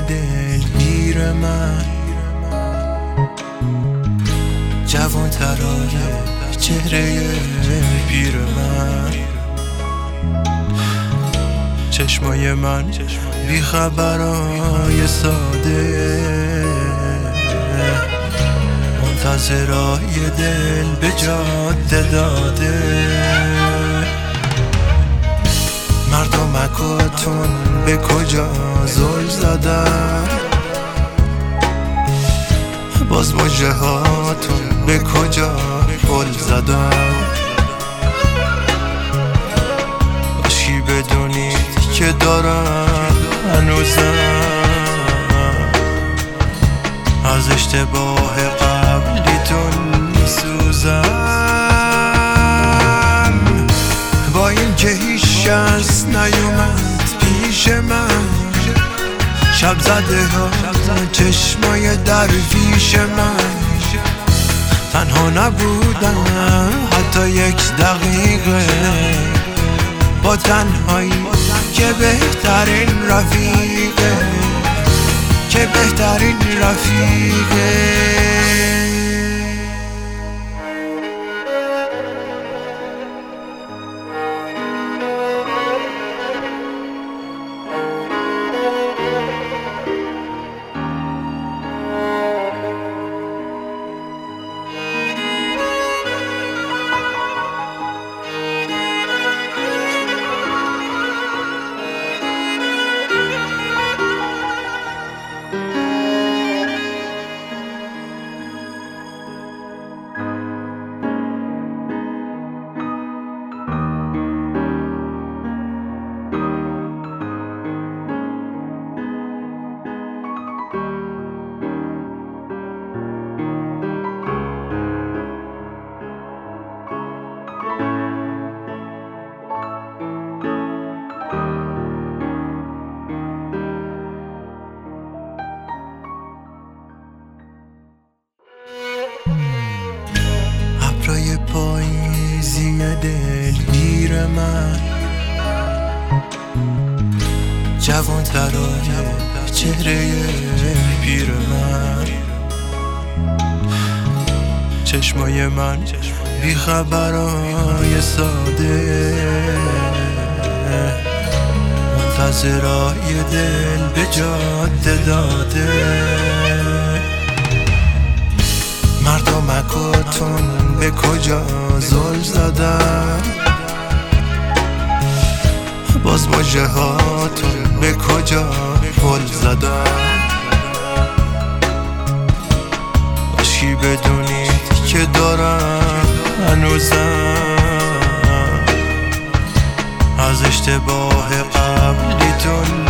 دلگیر من، جوان ترای چهره پیر من، چشمای من بی خبرای ساده، منتظرای دل به جاده داده. مردمکاتون به کجا زل زدن، باز مژه هاتون به کجا گل زدن. باشی بدونید که دارم هنوزم از اشتباه قبلیتون میسوزم. با این که هیچ کس نیومد پیش من، شب زده ها چشمای درویش من، تنها نبودم حتی یک دقیقه، با تنهایی که بهترین رفیقه، که بهترین رفیقه. ابرای پاییزی دلگیر من، جوان ترای چهره پیر من، چشمای من بی خبرای ساده، منتظرای دل به جاده داده. مردمکاتون به کجا زل زدن، باز مژه هاتون به کجا گل زدن. باشی بدونید که دارم هنوزم از اشتباه قبلیتون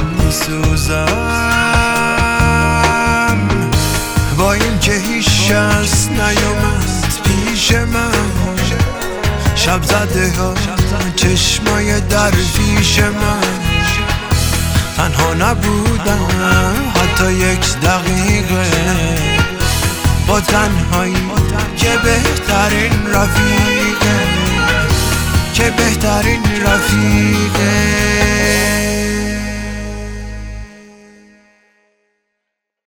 میسوزم. با این که هیچ کس نیومد پیش من، شب زده ها چشمای درویش من، تنها نبودم حتی یک دقیقه، با تنهایی که بهترین رفیقه، که بهترین رفیقه.